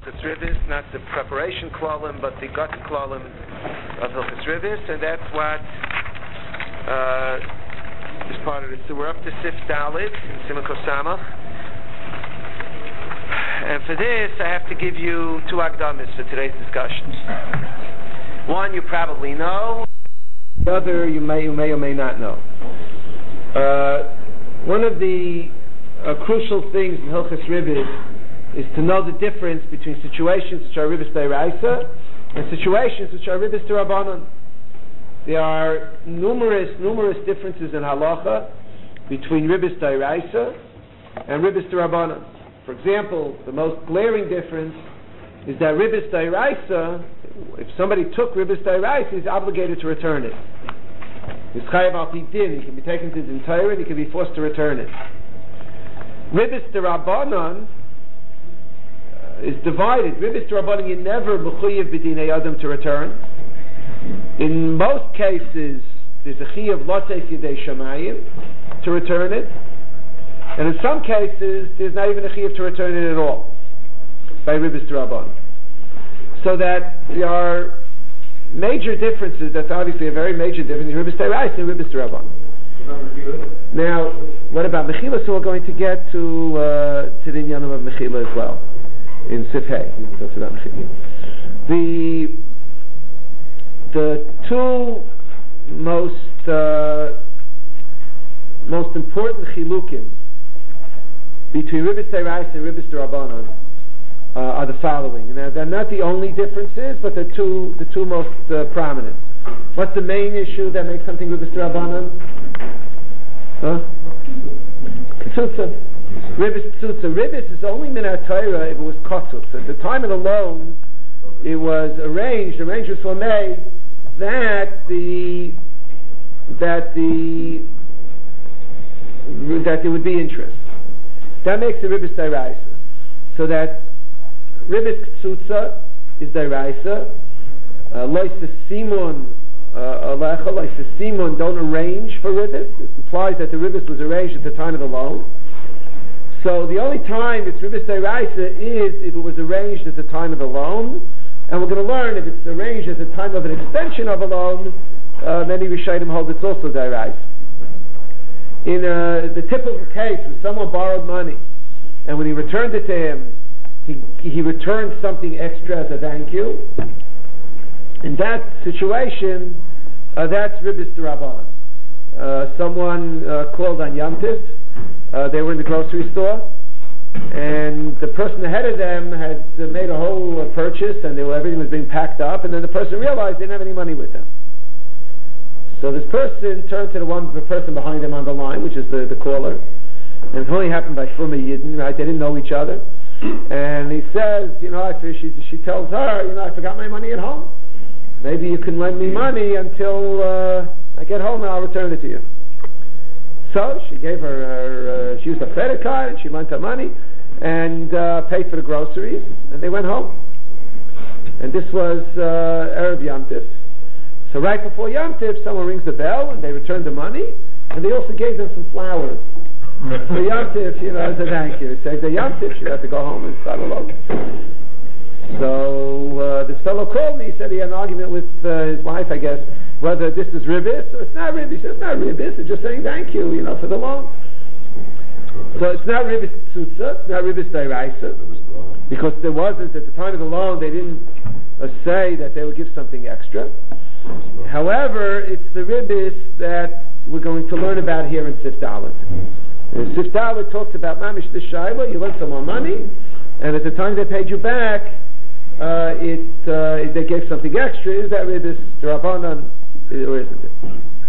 Hilchos Ribis, not the preparation klalim, but the gut klalim of Hilchos Ribis, and that's what is part of it. So we're up to Sif Dalit in Siman Kosamach, and for this I have to give you two akdamis for today's discussion. One you probably know, the other you may or may not know. One of the crucial things in Hilchos Ribis is to know the difference between situations which are Ribis D'Oraisa and situations which are Ribis D'Rabbanan. There are numerous differences in halacha between Ribis D'Oraisa and Ribis D'Rabbanan. For example, the most glaring difference is that Ribis D'Oraisa, if somebody took Ribis D'Oraisa, he's obligated to return it. He's chayav al pi din. He can be taken to the Torah and he can be forced to return it. Ribis D'Rabbanan is divided. Ribis D'Rabbanan, you never mechuyev b'dinei adam to return. In most cases, there's a chiyuv lotzeis yedei shamayim to return it, and in some cases, there's not even a chiyuv to return it at all by Ribis D'Rabbanan. So that there are major differences. That's obviously a very major difference in Ribis D'Oraisa and Ribis D'Rabbanan. Now, what about Mechila? So we're going to get to the inyanim of Mechila as well in Sif Hey. That's about Mechila. The two most important chilukim between Ribis D'Oraisa and Ribis D'Rabbanan are the following. Now, they're not the only differences, but the two most prominent. What's the main issue that makes something Ribis D'Rabbanan? Ketzutza. Ribis Ketzutza. Ribis is only min ha-Torah if it was Kotzutz. At the time of the loan, it was arrangements were made that there would be interest. That makes the Ribis D'Oraisa. So that Ribis Ketzutza is D'Oraisa. Lois Simon Alecha, like the Simon, don't arrange for Ribis. It implies that the Ribis was arranged at the time of the loan. So the only time it's Ribis D'Oraisa is if it was arranged at the time of the loan, and we're going to learn if it's arranged at the time of an extension of a loan, many Rishonim hold it's also D'Oraisa. In the typical case, when someone borrowed money, and when he returned it to him, he returned something extra as a thank you. In that situation, that's Ribis D'Rabbanan. Someone called on Yom Tif. They were in the grocery store, and the person ahead of them had made a whole purchase, and everything was being packed up, and then the person realized they didn't have any money with them. So this person turned to the person behind him on the line, which is the caller, and it only happened by Shuma Yidden, right? They didn't know each other. And he says, she tells her, I forgot my money at home. Maybe you can lend me money until I get home and I'll return it to you. So she gave her she used a credit card and she lent her money and paid for the groceries, and they went home. And this was Erev Yom Tif. So right before Yom Tif, someone rings the bell and they returned the money, and they also gave them some flowers. For Yom Tif, as a thank you. It said the Yom Tif, she had to go home and start alone. So this fellow called me. He said he had an argument with his wife, I guess, whether this is Ribis or it's not Ribis. He said it's not Ribis. It's just saying thank you, for the loan. So it's not Ribis Ketzutza. It's not Ribis D'Oraisa, because there wasn't at the time of the loan. They didn't say that they would give something extra. However, it's the Ribis that we're going to learn about here in Sif Dalet. Sif Dalet talks about Mamish the Shaila. You lent someone money, and at the time they paid you back, they gave something extra. Is that Ribis D'Rabbanan, or isn't it?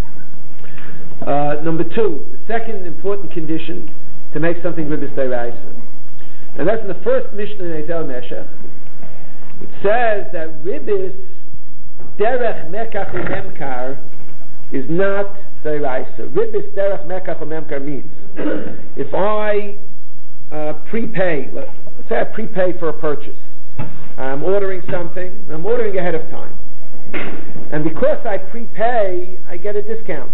Number two, the second important condition to make something Ribis D'Oraisa, and that's in the first Mishnah in Ezel Meshech. It says that Ribis Derech Mekach U'Memkar is not D'Oraisa. Ribis Derech Mekach U'Memkar means if I prepay, let's say I prepay for a purchase. I'm ordering something, I'm ordering ahead of time. And because I prepay, I get a discount.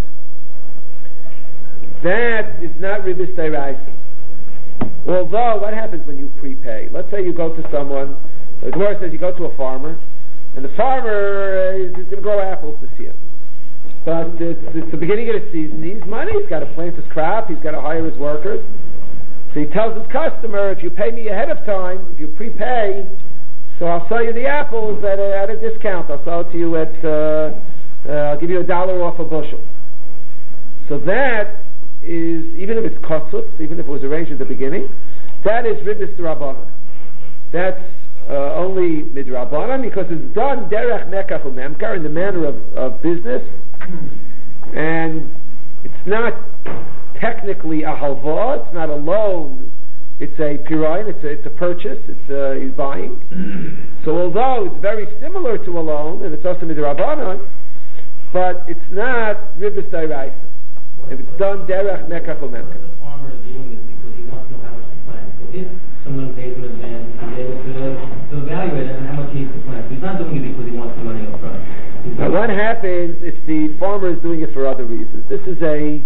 That is not Ribis D'Oraisa. Although, what happens when you prepay? Let's say you go to someone The Gemara says you go to a farmer, and the farmer is going to grow apples this year. But it's the beginning of the season. He needs money. He's got to plant his crop. He's got to hire his workers. So he tells his customer, if you pay me ahead of time, if you prepay, so I'll sell you the apples at a discount. I'll sell it to you at, I'll give you $1 off a bushel. So that is, even if it's kotzutz, even if it was arranged at the beginning, that is ribis d'Rabbanan. That's only midrabanan because it's done derech mekach u'memkar in the manner of business, and it's not technically a halva, it's not a loan, it's a pirayin, it's a purchase, he's buying. So although it's very similar to a loan, and it's also midrabanan, but it's not ribis d'Oraisa. If it's done derech mekach u'memkar. The farmer is doing this because he wants to know how much to plant. So if someone pays him in advance, he's able to evaluate it and how much he needs to plant. So he's not doing it because he wants the money up front. Now what happens if the farmer is doing it for other reasons? This is a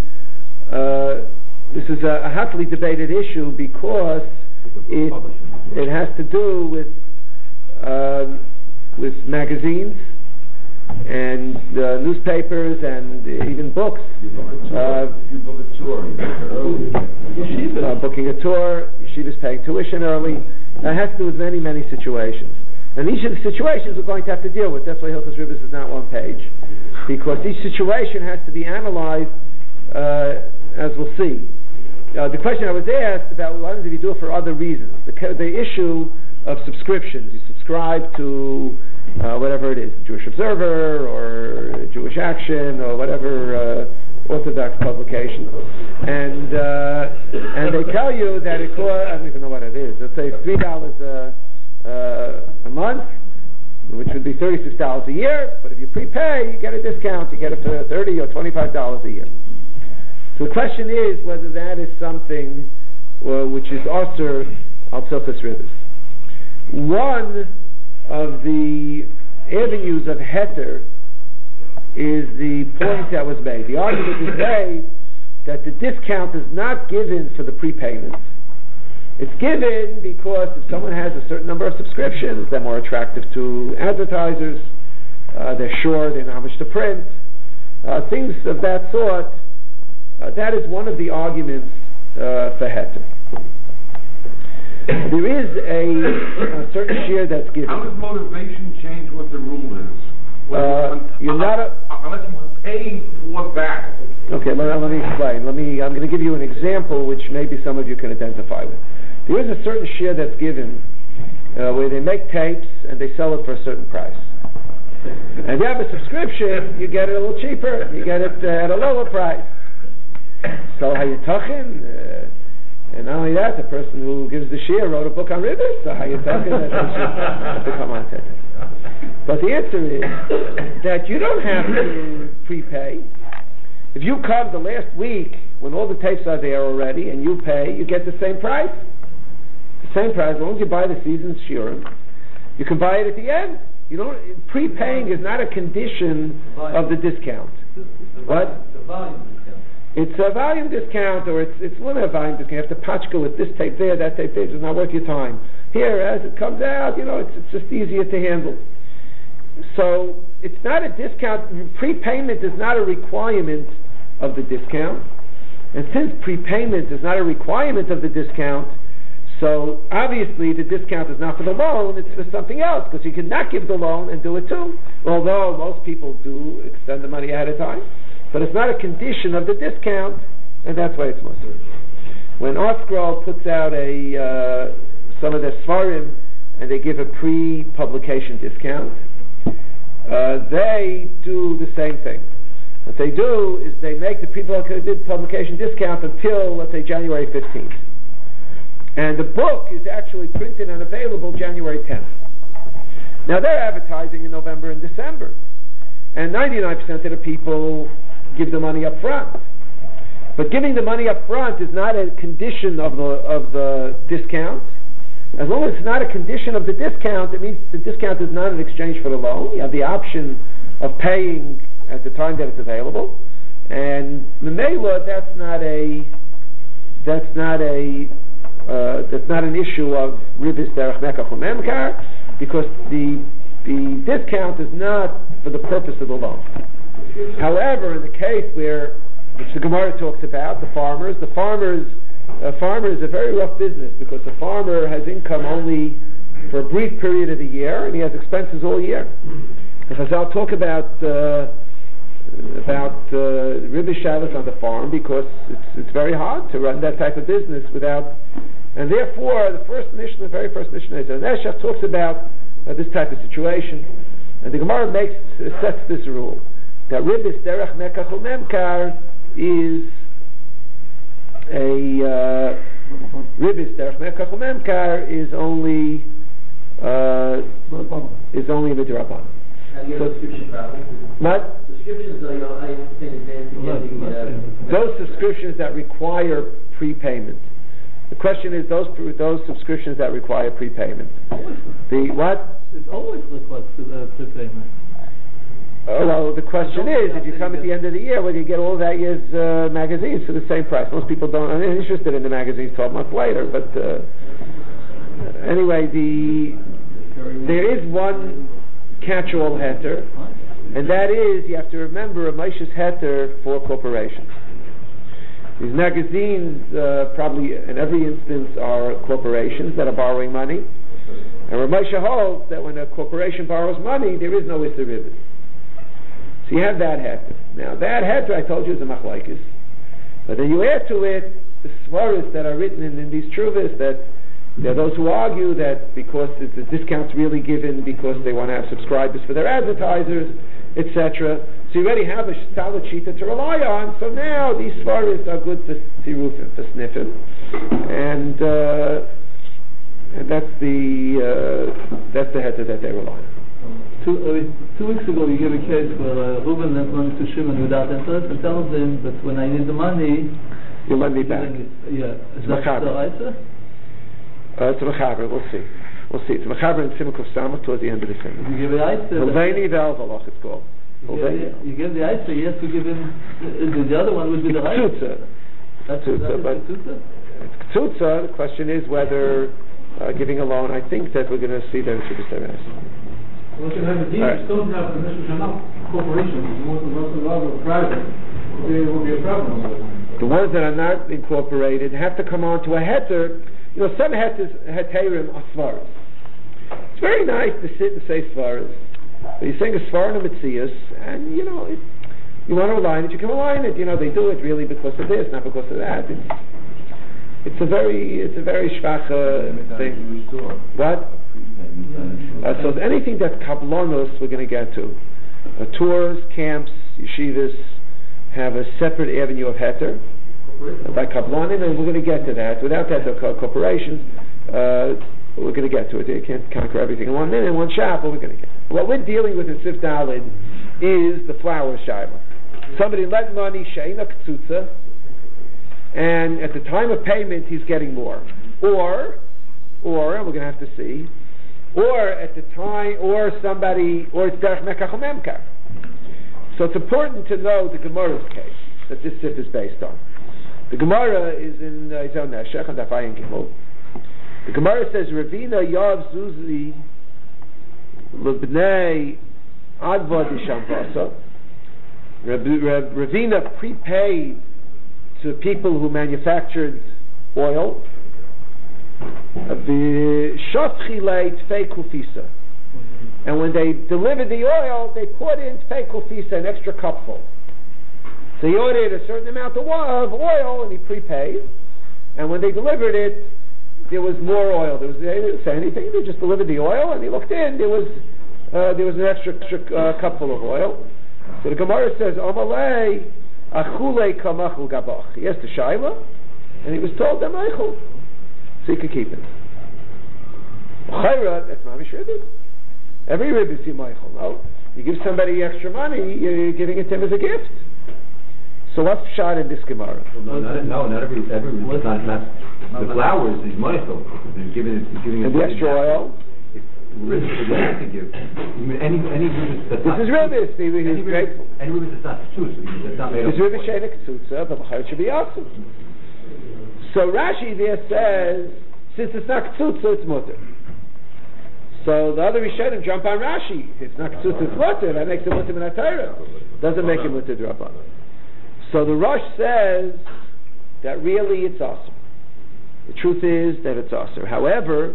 hotly debated issue because it has to do with magazines and newspapers and even books. You book a tour. Booking a tour, yeshiva's paying tuition early. That has to do with many, many situations. And each of the situations we're going to have to deal with. That's why Hilchos Ribos is not one page. Because each situation has to be analyzed, as we'll see. The question I was asked about, why did he do it for other reasons? The issue of subscriptions. You subscribe to whatever it is, Jewish Observer or Jewish Action or whatever Orthodox publication, and they tell you that it costs, I don't even know what it is. Let's say $3 a month, which would be $36 a year. But if you prepay, you get a discount. You get it for $30 or $25 a year. So the question is whether that is something which is also al tzilchos ribos. One of the avenues of heter is the point that was made. The argument is made that the discount is not given for the prepayment. It's given because if someone has a certain number of subscriptions, they're more attractive to advertisers, they're sure they know how much to print, things of that sort. That is one of the arguments for heter. There is a certain share that's given. How does motivation change what the rule is? Unless you're paying for that. Okay, let me explain. I'm going to give you an example which maybe some of you can identify with. There is a certain share that's given where they make tapes and they sell it for a certain price. And if you have a subscription, you get it a little cheaper. You get it at a lower price. So how you talking? And not only that, the person who gives the share wrote a book on ribos. So how you talking? That they should become on tetet. But the answer is that you don't have to prepay. If you come the last week when all the tapes are there already and you pay, you get the same price. The same price, as long as you buy the season's shiurim, you can buy it at the end. You don't. Prepaying is not a condition of the discount. What? The volume discount. It's a volume discount, or it's one of a volume discount. You have to patchka with this tape there, that tape there. It's not worth your time. Here, as it comes out, it's just easier to handle. So it's not a discount. Prepayment is not a requirement of the discount, and since prepayment is not a requirement of the discount, so obviously the discount is not for the loan; it's for something else. Because you can not give the loan and do it too. Although most people do extend the money ahead of time. But it's not a condition of the discount, and that's why it's mussar. When ArtScroll puts out some of their svarim, and they give a pre-publication discount, they do the same thing. What they do is they make the pre-publication discount until, let's say, January 15th. And the book is actually printed and available January 10th. Now they're advertising in November and December, and 99% of the people give the money up front. But giving the money up front is not a condition of the discount. As long as it's not a condition of the discount, it means the discount is not in exchange for the loan. You have the option of paying at the time that it's available, and Memela, that's not an issue of ribis derech mekach u'memkar. because the discount is not for the purpose of the loan. However, in the case which the Gemara talks about, the farmer is a very rough business, because the farmer has income only for a brief period of the year, and he has expenses all year. The Chazal talk about Ribbi Shabbos on the farm, because it's very hard to run that type of business without, and therefore the very first Mishnah is Neshach talks about this type of situation, and the Gemara sets this rule that Ribbis Derech Mekach Umemkar is Ribbis Derech Mekach Umemkar is only a midrabanan. What? Subscriptions, I understand those subscriptions that require prepayment. The question is those subscriptions that require prepayment. The what? It always requires prepayment. Well, the question is, if you come at the end of the year, whether you get all that year's magazines for the same price. Most people are interested in the magazines 12 months later, but anyway, there is one catch-all heter, and that is, you have to remember, a Moshe's heter for corporations. These magazines, probably in every instance, are corporations that are borrowing money, and Rav Moshe holds that when a corporation borrows money, there is no Issa Ribbis. So you have that heter. Now that heter, I told you, is a machlokes, but then you add to it the svaris that are written in these truvas, that there are those who argue that because the discount's really given because they want to have subscribers for their advertisers, etc. So you already have a solid shita to rely on. So now these svaris are good for sirufim, for sniffing, and that's the heter that they rely on. 2 weeks ago, you gave a case where Reuben lent money to Shimon without interest and tells him that when I need the money, you lend me back. Yeah, is that the Raisa? It's a mechaber. We'll see. It's a mechaber in Simcha Samach towards the end of the thing. You give the Raisa. Hulveini Velvalach, it's called. You give the Raisa. You have to give him. The other one would be the Raisa. That's Tzutza. But it's Tzutza. The question is whether giving a loan. I think that we're going to see that it should be Seres. Well, you have a deal, you don't have permission to not corporations, most of are private, there will be a problem. The ones that are not incorporated have to come on to a heter. You know, some heterim are svaras. It's very nice to sit and say svaras. But you're saying a svara and a mitzias, and you know, you want to align it, you can align it. You know, they do it really because of this, not because of that. It's a very shvach thing. What? So anything that's kablonos, we're going to get to. Tours, camps, yeshivas have a separate avenue of heter by kablonim, and we're going to get to that. Without that, they're called corporations. We're going to get to it. You can't conquer everything in 1 minute, in one shot, but we're going to get. What we're dealing with in Sif Dalid is the flower shayla. Somebody lent money, sheina ktsutza, and at the time of payment, he's getting more. Or and we're going to have to see, or at the time, or it's derech mekach umemkar. So it's important to know the Gemara's case that this sif is based on. The Gemara is in Yizon Neshech and Dafayin Gimel. The Gemara says, Ravina Yav Zuzi Lebnei Adva Dishamvasa. Ravina prepaid to people who manufactured oil. And when they delivered the oil, they put in tfei kufisa, an extra cupful. So he ordered a certain amount of oil, and he prepaid. And when they delivered it, there was more oil. They didn't say anything. They just delivered the oil, and he looked in. There was an extra cupful of oil. So the Gemara says, "Amalei achule kamachul gabach." He asked the Shaila, and he was told, "Damaichul." So you can keep it. Chayra, that's mamish ribbis. Every ribbis you Michael. No, you give somebody extra money, you're giving it to him as a gift. So what's shot in this Gemara? Well, not every it's not the flowers is Michael. They're giving it. And the extra oil. Ribbis you have to give. Any ribbis that's this not. Is ribbis. He's grateful. Any ribbis that's not tzutza. That's not made of. This ribbis shenik tzutza, but it should be awesome. So Rashi there says, since it's not tzutza, it's mutter. So the other Rishonim jump on Rashi. It's not Ksutz, it's Mutter. That makes it Mutter min HaTorah. Doesn't make it Mutter D'Rabbanan. So the Rosh says that really it's awesome. The truth is that it's awesome. However,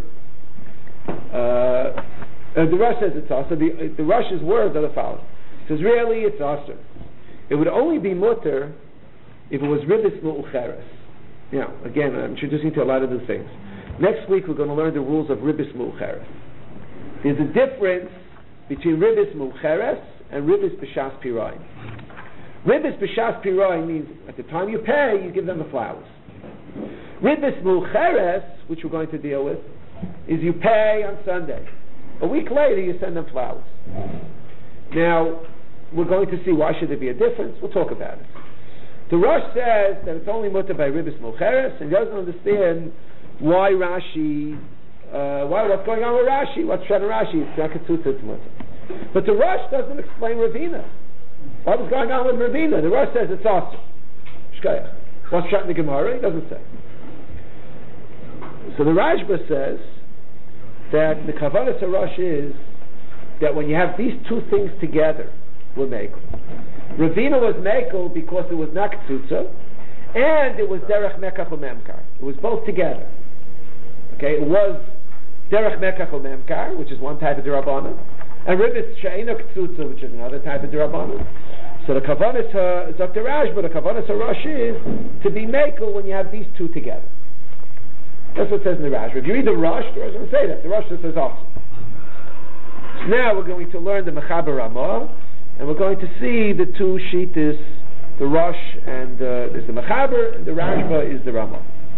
the Rosh says it's awesome. The Rosh's words are the following. It says really it's awesome. It would only be Mutter if it was Ribis Mu'ucheres. Now, again, I'm introducing to a lot of new things. Next week we're going to learn the rules of Ribis Mu'ucheres. There's a difference between Ribis Mu'ucheres and Ribis B'Shas Pirayim. Ribis B'Shas Pirayim means at the time you pay, you give them the flowers. Ribis Mu'ucheres, which we're going to deal with, is you pay on Sunday. A week later you send them flowers. Now, we're going to see why should there be a difference. We'll talk about it. The Rosh says that it's only mutter by Ribis Mu'ucheres, and he doesn't understand why Rashi, what's going on with Rashi, what's Shem Rashi, it's not Ketzutz, it's mutter. But the Rosh doesn't explain Ravina. What was going on with Ravina? The Rosh says it's awesome. Shkayach. What's Shem the Gemara? He doesn't say. So the Rashba says that the Kavanas Rosh is that when you have these two things together, we're Mekel. Ravina was Mekel because it was not Ketzutza, and it was Derech Mekach U'Memkar. It was both together. Okay, it was Derech Mekach U'Memkar, which is one type of D'Rabbanan, and Ribis She'ena Ketzutza, which is another type of D'Rabbanan. So the Kavanas is up to Rashba, the Kavanas Rosh is to be Mekel when you have these two together. That's what it says in the Rashba. If you read the Rosh doesn't say that. The Rosh says awesome. So now we're going to learn the Mechaber Ramah, and we're going to see the two Shittas, the Rosh and there's the Mechaber, and the Rashba is the Ramah.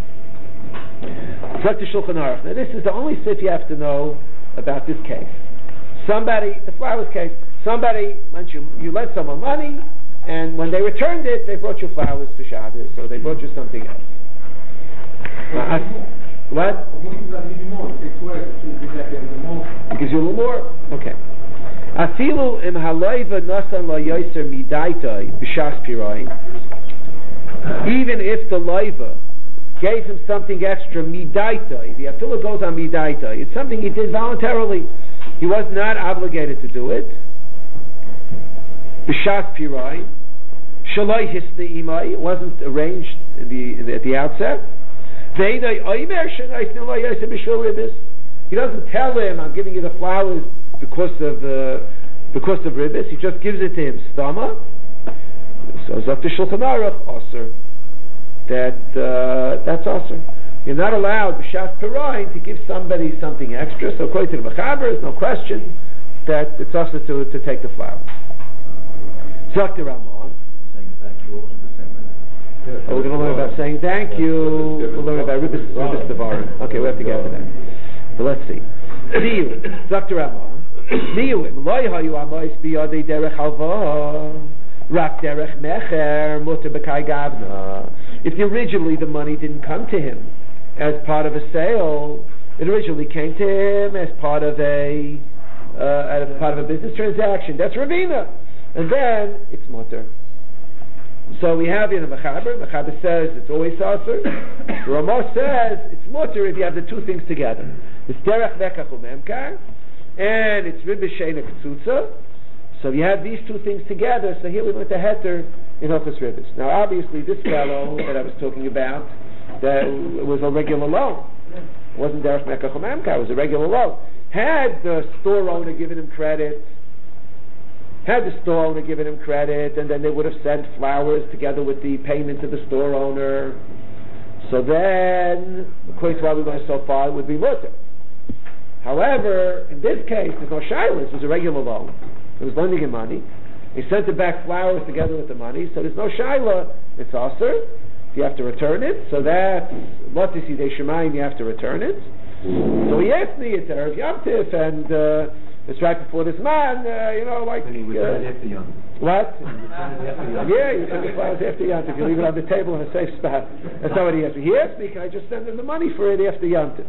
Now this is the only sif you have to know about this case. Somebody, the flowers case, somebody lent you lent someone money, and when they returned it, they brought you flowers for Shabbos, so they brought you something else. What? It gives you a little more? Okay. Afilu im halayva nasan la yoser midaitai b'shas pirayim. Even if the loiva gave him something extra midaitai, the afilu goes on midaitai. It's something he did voluntarily. He was not obligated to do it. B'shas pirayim. Shaloi hisne imai. It wasn't arranged at the outset. He doesn't tell him, I'm giving you the flowers because of Ribis. He just gives it to him stama. So it's up to Shulchan Aruch Aser. That's Aser. You're not allowed b'shas pirayim to give somebody something extra. So according to the Mechaber, there's no question that it's Aser to take the flowers. Zok the Ramon. Saying thank you all in December. We're going to learn about saying thank you. We'll learn about Ribis Devarim. Okay, we have to get to that. So let's see. Diyu, Dr. Ramah. Diyuim, loy hayu amois biyadei derech halva, rak derech mecher, muter b'kai gavna. If originally the money didn't come to him as part of a sale, it originally came to him as part of a business transaction. That's Ravina, and then it's muter. So we have in a Mechaber. Mechaber says it's always Aser. Ramah says it's mutter if you have the two things together. It's Derech Mekach U'Memkar, and it's Ribis She'ena Ketzutza. So you have these two things together. So here we went to Heter in Hilchos Ribis. Now obviously this fellow that I was talking about, that was a regular loan. It wasn't Derech Mekach U'Memkar. It was a regular loan. Had the store owner given him credit, and then they would have sent flowers together with the payment to the store owner. So then, according to what we learned so far, it would be mutter. However, in this case, there's no shayla. It was a regular loan. It was lending him money. He sent it back flowers together with the money, so there's no shayla. It's aser. You have to return it. So that's Latisi de Shemayim, you have to return it. So he asked me, it's Erev Yom Tif, and it's right before this man, And he returned it after Yom. What? Yeah, you send the flowers after Yom Tif. You leave it on the table in a safe spot. That's not what he asked me. He asked me, can I just send him the money for it after Yom Tif?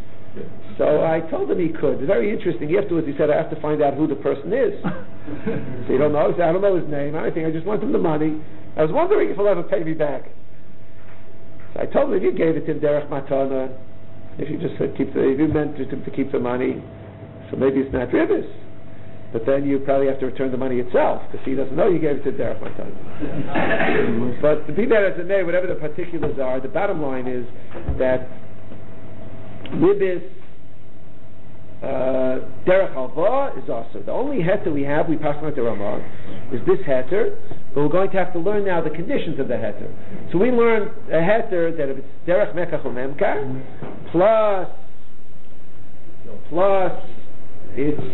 So I told him he could. It's very interesting. Afterwards he said, I have to find out who the person is. So you don't know? I don't know his name. I just want him the money. I was wondering if he'll ever pay me back. So I told him, if you gave it to him Derech Matana, if you just said if you meant to keep the money, So maybe it's not ribbis. But then you probably have to return the money itself, because he doesn't know you gave it to Derech Matan. But to be that as it may, whatever the particulars are, the bottom line is that ribbis, Derech Halva is also. The only heter we have, we pass on to Ramah, is this heter, but we're going to have to learn now the conditions of the heter. So we learn a heter that if it's Derech Mekach or Memkar, plus it's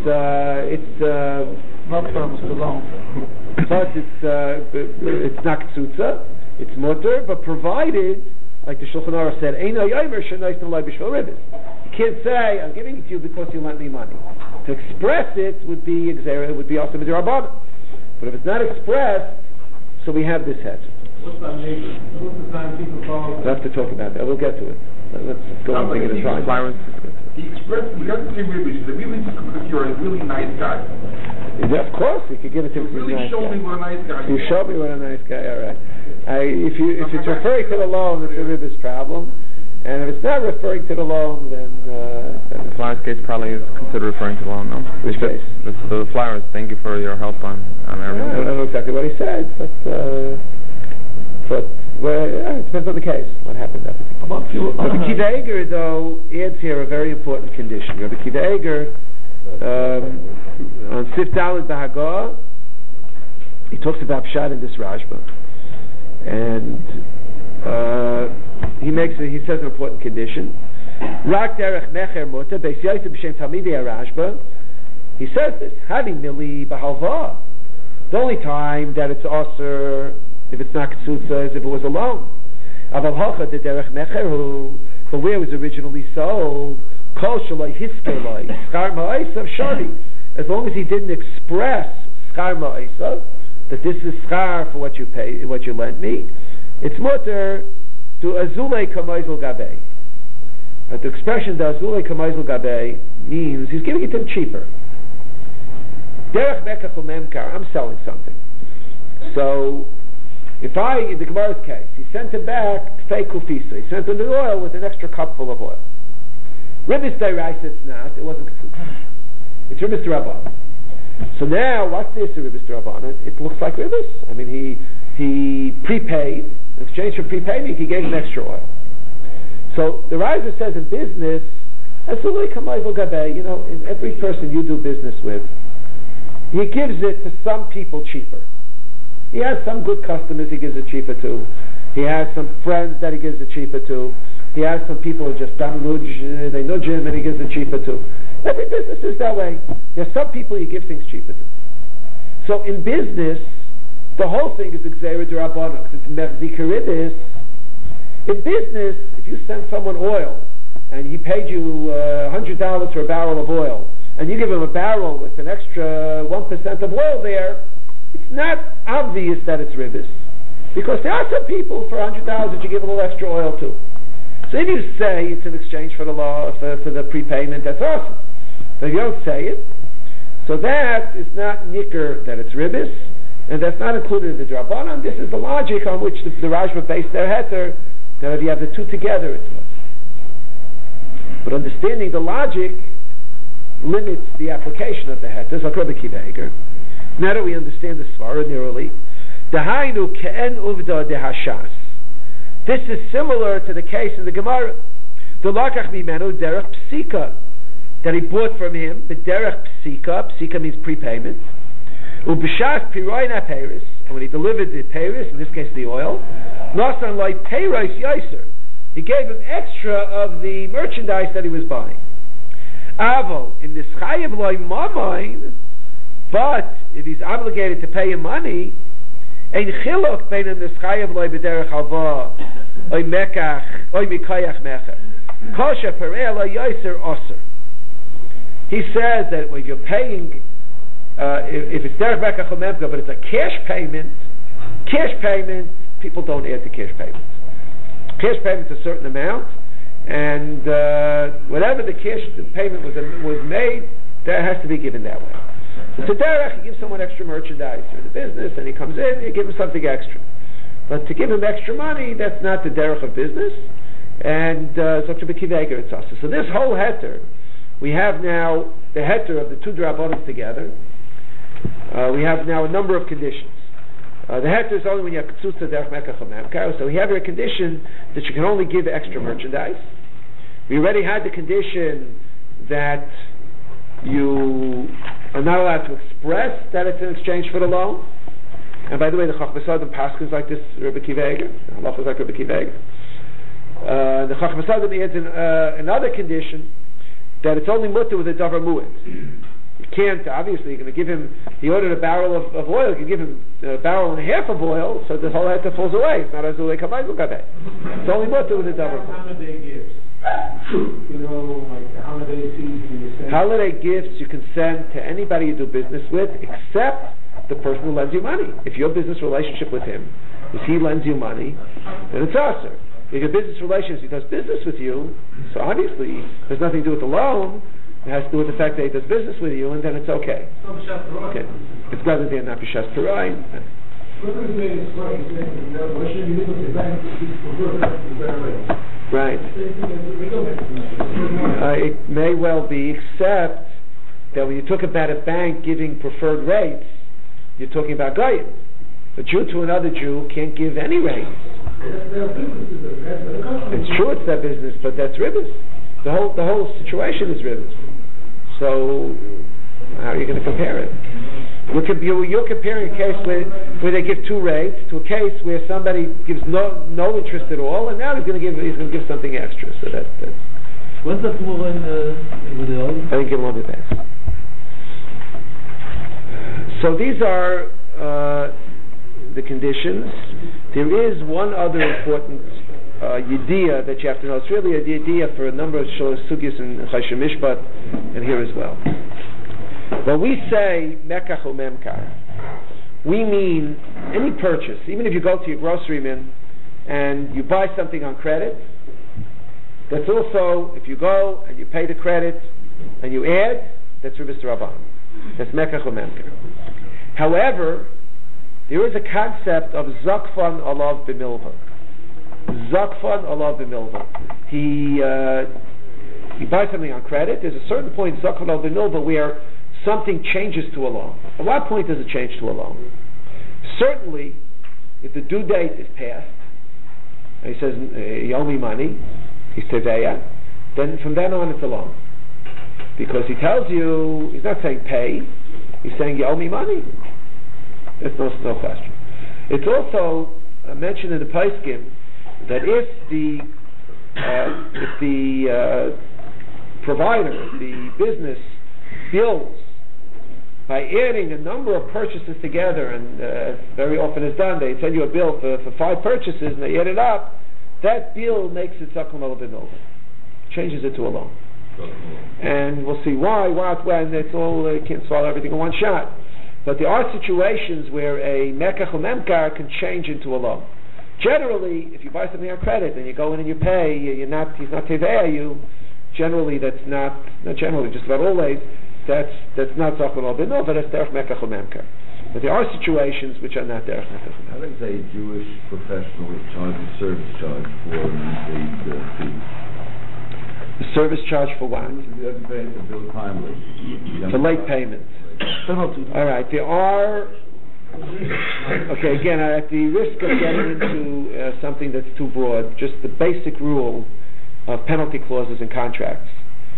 not firm, too long. Plus it's not ksutza, it's mutter, but provided, like the Shulchan Aruch said, Eino Yomer Shenois Nolai B'Shvil Ribbis. You can't say, I'm giving it to you because you lent me money. To express it would be also Midirabban. But if it's not expressed, so we have this head. What's that neighbor? What's the time people follow? We'll have to talk about that. We'll get to it. Let's go one thing at a time. He expressed, we got to say Ribish, the Ribish you're a really nice guy. Yeah, of course, you could give it to me. You really show me what a nice guy you is. show me what a nice guy, all right. If it's referring to the loan, it's a Ribish problem. And if it's not referring to the loan, then the Flowers case probably is considered referring to the loan, no? Which case? The Flowers, thank you for your help on everything. I don't know exactly what he said, but it depends on the case, what happened after. Rabbi Kiva Eger, though, adds here a very important condition. Rabbi Kiva Eger, on Sif Daled Bahagah, he talks about Pshat in this Rashba. And he says an important condition. Rak derech mecher muta beis yosef b'shem talmidei Rashba. He says this. Hadi mili b'halva. The only time that it's aser if it's not ktsutza is if it was a loan. Aval hacha de derech mecher hu. But where it was originally sold, kol shaloi hiskeloi schar ma'asav shari. As long as he didn't express schar ma'asav, that this is schar for what you pay, what you lent me, it's mutter to azulei kamayzel gabe. The expression the azulei kamayzel gabe means he's giving it to him cheaper. Derech mekach u'memkar, I'm selling something. So, in the Gemara's case, he sent him back fake kufisa. He sent him the oil with an extra cup full of oil. Ribbis deraisa, it's not. It wasn't k'tzutz. It's ribbis d'rabbanan. So now, what's this ribbis d'rabbanan? It looks like ribbis. I mean, he prepaid. In exchange for prepayment, he gave him extra oil. So the Riser says in business, in every person you do business with, he gives it to some people cheaper. He has some good customers he gives it cheaper to. He has some friends that he gives it cheaper to. He has some people who just don't nudge, they nudge him and he gives it cheaper to. Every business is that way. There are some people you give things cheaper to. So in business, the whole thing is Gzeira D'Rabbanan, because it's Mechzikaridis. In business, if you send someone oil, and he paid you $100 for a barrel of oil, and you give him a barrel with an extra 1% of oil there, it's not obvious that it's ribbis, because there are some people for $100 that you give a little extra oil to. So if you say it's in exchange for the law for the prepayment, that's awesome. But if you don't say it, so that is not nicker that it's ribbis, and that's not included in the Drabanan. This is the logic on which the Rashba based their heter, that if you have the two together, it's much. But understanding the logic limits the application of the heter, like Rabbi Kiva Eger. Now that we understand the Svara nearly, Dahainu ke'en uvda dehashas. This is similar to the case in the Gemara. The lakach mimenu derech psika, that he bought from him, but derech psika, psika means prepayment. Ubishas piroina peiris, and when he delivered the peiris, in this case the oil, nasan loy peiros yoser, he gave him extra of the merchandise that he was buying. Avo in this chayev loy mamain, but if he's obligated to pay him money, ein chiluk bein in this chayev loy b'derech halva, oy mekach, oy mikayach mecher, kosher perei loy yoser oser. He says that when you're paying, if it's derech mekach umemka, but it's a cash payment, people don't add to cash payments. Cash payment's a certain amount, and whatever the cash payment was made, that has to be given that way. So derech, you give someone extra merchandise for the business, and he comes in, you give him something extra. But to give him extra money, that's not the derech of business, and so to be kiveger it's also. So this whole heter we have now the heter of the two drabonim together. We have now a number of conditions. The heter is only when you have ktsutza derech mekach memkar. So we have a condition that you can only give extra merchandise. We already had the condition that you are not allowed to express that it's in exchange for the loan. And by the way, the Chacham Sadim paskins like this, Rebbe Kiva Eger. Allah is like Rebbe Kiva Eger. The Chacham Sadim adds another condition that it's only mutter with a davar mu'et. You can't, obviously, you're going to give him, he ordered a barrel of oil, you can give him a barrel and a half of oil, so the whole heter falls away. It's not as ulei kamayz l'kabeh. It's only mutter with a davar mu'et. Holiday gifts. You know, like the holiday season, you send. Holiday gifts you can send to anybody you do business with, except the person who lends you money. If your business relationship with him is he lends you money, then it's aser. If your business relationship, he does business with you, so obviously it has nothing to do with the loan. It has to do with the fact that he does business with you, and then it's okay. Okay, it's better than not b'shas terayim. Right. It may well be, except that when you talk about a bank giving preferred rates, you're talking about goyim. A Jew to another Jew can't give any rates. It's true it's their business, but that's ribbis. The whole situation is ribbis. So how are you going to compare it? You're comparing a case where they give two rates to a case where somebody gives no interest at all, and now he's going to give something extra. So that's when's the Gemara with the oil? I think it won't be best. So these are the conditions. There is one other important yediyah that you have to know. It's really a yediyah for a number of sugyas in Choshen Mishpat and here as well. When we say mekach or memkar, we mean any purchase. Even if you go to your groceryman and you buy something on credit, that's also, if you go and you pay the credit and you add, that's ribis d'Rabbanan. That's mekach or memkar. However, there is a concept of zakfan alav b'milva. Zakfan alav b'milva. He buys something on credit. There's a certain point, zakfan alav b'milva, where something changes to a loan. At what point does it change to a loan? Certainly, if the due date is passed, and he says, you owe me money, he's teveya, then from then on it's a loan. Because he tells you, he's not saying pay, he's saying you owe me money. There's no question. It's also mentioned in the Paiskim that if the provider, the business, bills by adding a number of purchases together, and very often is done, they send you a bill for 5 purchases and they add it up, that bill makes it zakon al b'milva, changes it to a loan. And we'll see why, when, it's all, you can't swallow everything in one shot. But there are situations where a mekach or memkar can change into a loan. Generally, if you buy something on credit and you go in and you pay, he's not teveya you. Generally, that's not generally, just about always, that's not zakon al b'milva, that's derech mekach or memkar. But there are situations which are not derech mekach or memkar. How does a Jewish professional charge a service charge for an unpaid fee? The service charge for what? You have to pay the bill timely. For late payment. All right, there are. Okay, again, at the risk of getting into something that's too broad, just the basic rule of penalty clauses in contracts.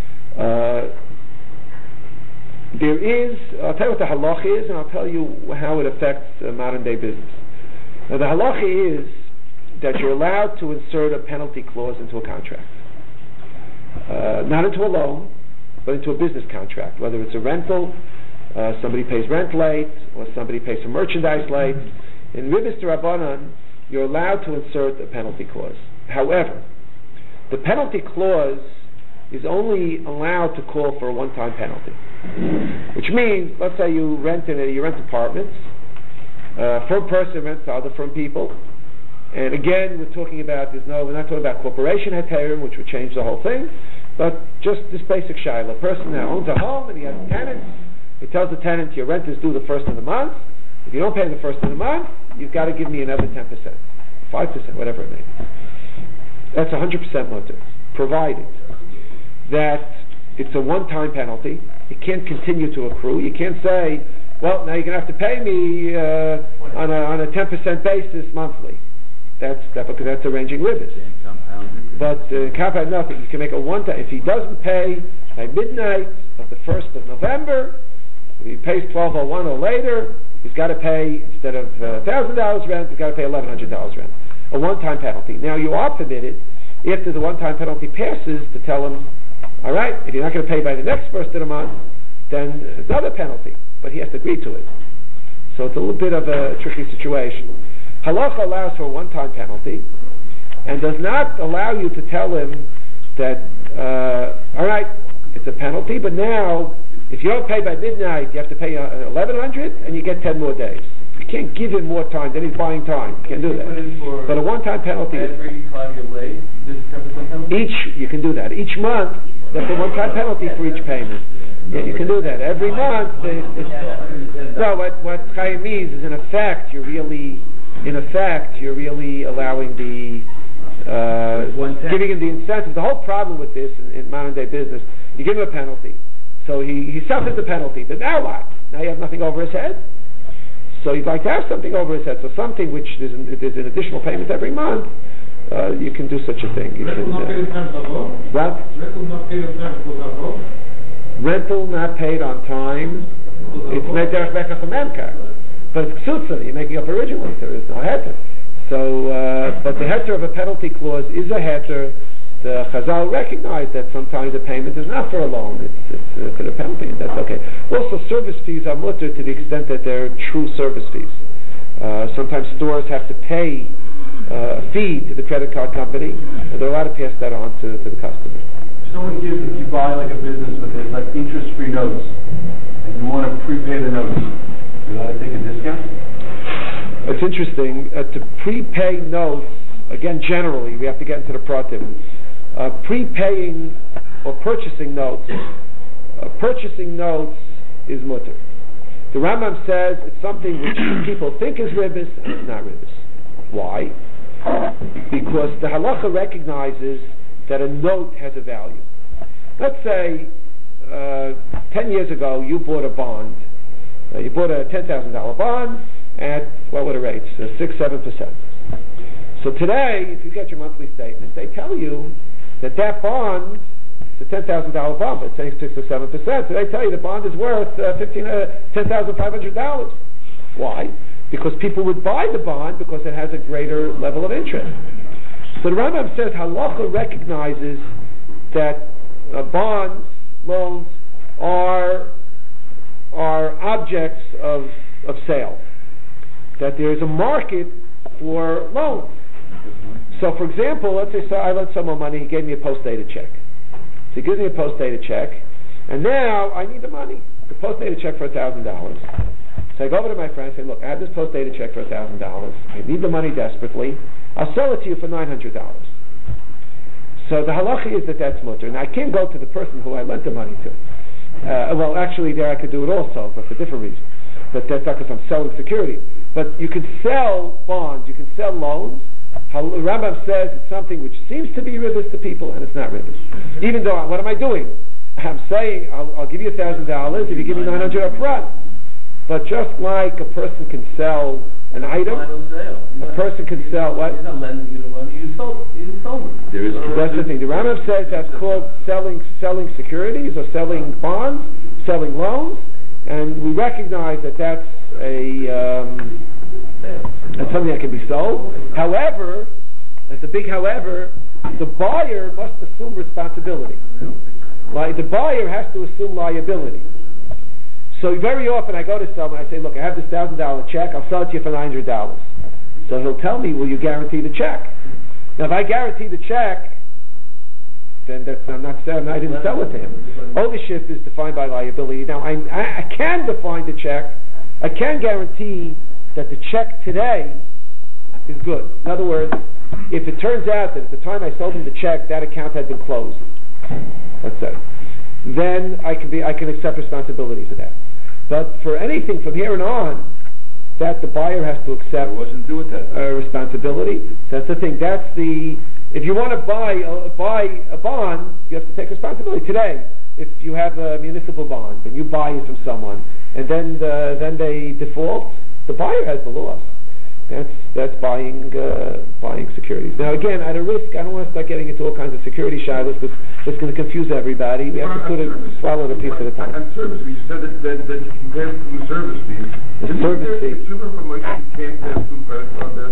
There is. I'll tell you what the halacha is, and I'll tell you how it affects modern day business. Now, the halacha is that you're allowed to insert a penalty clause into a contract. Not into a loan, but into a business contract, whether it's a rental, somebody pays rent late, or somebody pays for merchandise late. In Ribis d'Rabbanan, you're allowed to insert a penalty clause. However, the penalty clause is only allowed to call for a one-time penalty. Which means, let's say you rent apartments, firm person rents to other firm people, and again, we're not talking about corporation heterim, which would change the whole thing, but just this basic shaila. A person that owns a home and he has tenants, he tells the tenant, your rent is due the first of the month. If you don't pay the first of the month, you've got to give me another 10%, 5%, whatever it may be. That's 100% mutter, provided that it's a one-time penalty. It can't continue to accrue. You can't say, well, now you're going to have to pay me on a 10% basis monthly. Because that's arranging ribbis. But compound nothing. You can make a one-time. If he doesn't pay by midnight of the 1st of November, if he pays 12:01 or later, he's got to pay, instead of $1,000 rent, he's got to pay $1,100 rent. A one-time penalty. Now you are permitted, after the one-time penalty passes, to tell him, all right, if you're not going to pay by the next 1st of the month, then it's another penalty. But he has to agree to it. So it's a little bit of a tricky situation. Halacha allows for a one-time penalty and does not allow you to tell him that, all right, it's a penalty, but now, if you don't pay by midnight, you have to pay $1,100 and you get 10 more days. You can't give him more time, then he's buying time. You can't do that. But a one-time penalty... Every time you're late, this 10% penalty? You can do that. Each month, there's a one-time penalty for each payment. Yeah, you can do that. Every month... No, what Chaim means is, in effect, you're really allowing the... giving him the incentive. The whole problem with this in modern-day business, you give him a penalty. So he suffers the penalty. But now what? Now you have nothing over his head? So you'd like to have something over his head. So something which there's an additional payment every month, you can do such a thing. You can, what? Rental not paid on time. It's Nederach Bekach Memkar. But it's Ksutza, you're making up originally. There is no heter. So, but the heter of a penalty clause is a heter. The Chazal recognized that sometimes the payment is not for a loan, it's for the penalty, and that's okay. Also, service fees are mutter to the extent that they're true service fees. Sometimes stores have to pay a fee to the credit card company, and they're allowed to pass that on to the customer. Someone gives, if you buy like a business with it, like interest-free notes, and you want to prepay the notes, you got to take a discount? It's interesting. To prepay notes, again, generally, we have to get into the pratim. Prepaying or purchasing notes is mutter. The Rambam says it's something which people think is ribbis and it's not ribbis. Why? Because the halacha recognizes that a note has a value. Let's say 10 years ago you bought a bond. You bought a $10,000 bond at, what were the rates? 6-7%. So today, if you get your monthly statement, they tell you that bond, it's a $10,000 bond, but it's saying 6 or 7%. So they tell you the bond is worth $10,500. Why? Because people would buy the bond because it has a greater level of interest. So the Rambam says halacha recognizes that bonds, loans, are objects of sale. That there is a market for loans. So, for example, let's say I lent someone money, he gave me a post-dated check. So he gives me a post-dated check, and now I need the money. The post-dated check for $1,000. So I go over to my friend and say, look, I have this post-dated check for $1,000. I need the money desperately. I'll sell it to you for $900. So the halacha is that's mutter. And I can't go to the person who I lent the money to. Well, actually, there I could do it also, but for different reasons. But that's not because I'm selling securities. But you can sell bonds, you can sell loans. Rambam says it's something which seems to be ribbis to people, and it's not ribbis. Even though, what am I doing? I'm saying, I'll give you $1,000 if you give me $900 up front. But just like a person can sell an item, a person can sell what? He's not lending you the money, you sold it. That's the thing. The Rambam says that's called selling securities or selling bonds, selling loans, and we recognize that's something that can be sold. However, there's a big however, the buyer must assume responsibility. Like the buyer has to assume liability. So very often I go to someone, I say, look, I have this $1,000 check, I'll sell it to you for $900. So he'll tell me, will you guarantee the check? Now if I guarantee the check, then I'm not selling, I didn't sell it to him. Ownership is defined by liability. Now I can define the check, I can guarantee that the check today is good. In other words, if it turns out that at the time I sold him the check, that account had been closed, let's say, then I can accept responsibility for that. But for anything from here on, that the buyer has to accept responsibility. So that's the thing. If you want to buy a bond, you have to take responsibility. Today, if you have a municipal bond and you buy it from someone, and then they default, the buyer has the loss. That's buying securities. Now again, at a risk, I don't want to start getting into all kinds of security shilas because it's going to confuse everybody. We have to put it, swallow it a piece at a time. And service fees, you said that you can pass through service fees. The service fees. Is there information you can't pass through credit card debt?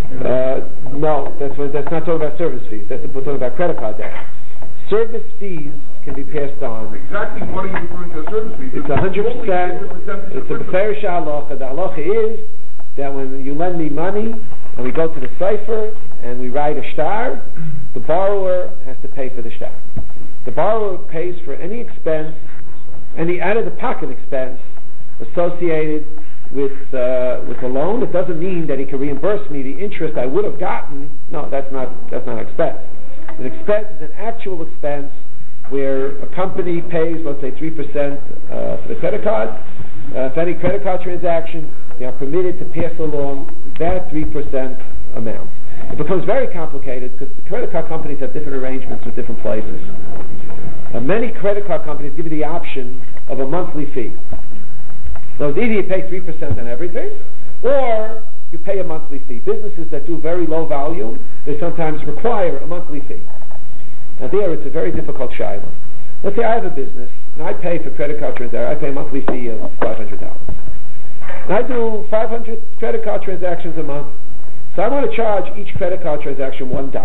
No, that's not talking about service fees. That's talking about credit card debt. Service fees can be passed on. Exactly what are you referring to as service fees? It's 100%. It's a b'ferish halacha. The halacha is that when you lend me money and we go to the cipher and we write a shtar, the borrower has to pay for the shtar. The borrower pays for any expense, any out-of-the-pocket expense associated with a loan. It doesn't mean that he can reimburse me the interest I would have gotten. No, that's not an expense. An expense is an actual expense where a company pays, let's say, 3% for the credit card. For any credit card transaction, they are permitted to pass along that 3% amount. It becomes very complicated because the credit card companies have different arrangements with different places. Many credit card companies give you the option of a monthly fee. So either you pay 3% on everything, or you pay a monthly fee. Businesses that do very low volume, they sometimes require a monthly fee. Now there, it's a very difficult shiloh. Let's say I have a business, and I pay for credit card transactions, I pay a monthly fee of $500. And I do 500 credit card transactions a month, so I want to charge each credit card transaction $1.